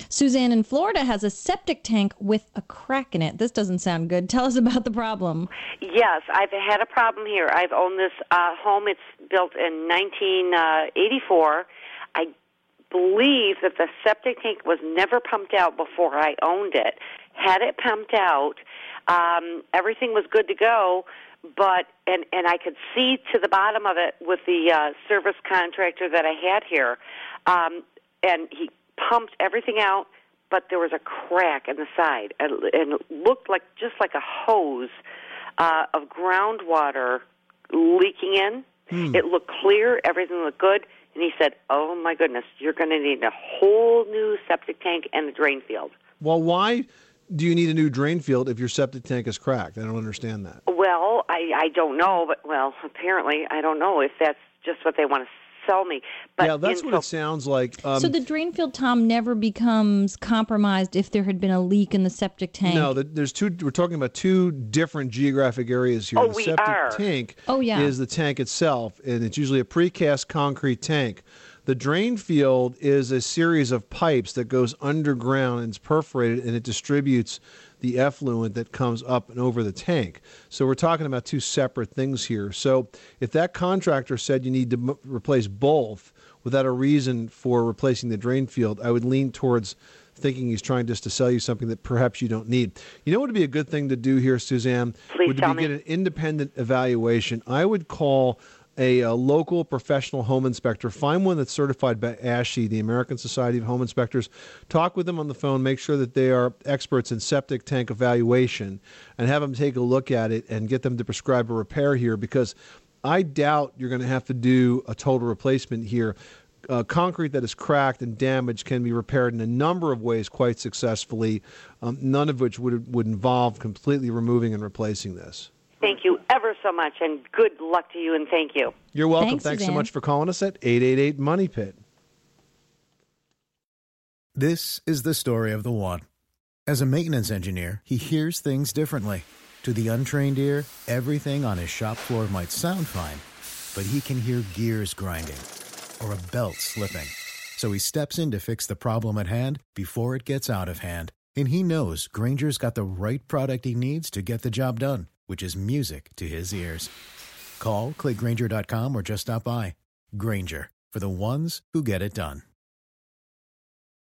Suzanne in Florida has a septic tank with a crack in it. This doesn't sound good. Tell us about the problem. Yes, I've had a problem here. I've owned this home. It's built in 1984. I believe that the septic tank was never pumped out before I owned it. Had it pumped out, everything was good to go, but and I could see to the bottom of it with the service contractor that I had here, and he pumped everything out, but there was a crack in the side, and it looked just like a hose of groundwater leaking in. It looked clear, everything looked good, and he said, "Oh my goodness, you're going to need a whole new septic tank and a drain field." Well, why do you need a new drain field if your septic tank is cracked? I don't understand that. Well, I don't know, but apparently I don't know if that's just what they want to sell me. But yeah, that's what it sounds like. So the drain field, Tom, never becomes compromised if there had been a leak in the septic tank? No, there's two. We're talking about two different geographic areas here. Oh, the septic tank is the tank itself, and it's usually a precast concrete tank. The drain field is a series of pipes that goes underground and it's perforated, and it distributes the effluent that comes up and over the tank. So we're talking about two separate things here. So if that contractor said you need to replace both without a reason for replacing the drain field, I would lean towards thinking he's trying just to sell you something that perhaps you don't need. You know what would be a good thing to do here, Suzanne? Please tell me. Get an independent evaluation. I would call a local professional home inspector. Find one that's certified by ASHI, the American Society of Home Inspectors. Talk with them on the phone. Make sure that they are experts in septic tank evaluation, and have them take a look at it and get them to prescribe a repair here, because I doubt you're going to have to do a total replacement here. Concrete that is cracked and damaged can be repaired in a number of ways quite successfully, none of which would involve completely removing and replacing this. Thank you ever so much, and good luck to you, and thank you. You're welcome. Thanks so much for calling us at 888-MONEY-PIT. This is the story of the one. As a maintenance engineer, he hears things differently. To the untrained ear, everything on his shop floor might sound fine, but he can hear gears grinding or a belt slipping. So he steps in to fix the problem at hand before it gets out of hand. And he knows Grainger's got the right product he needs to get the job done, which is music to his ears. Call, click Grainger.com, or just stop by. Grainger, for the ones who get it done.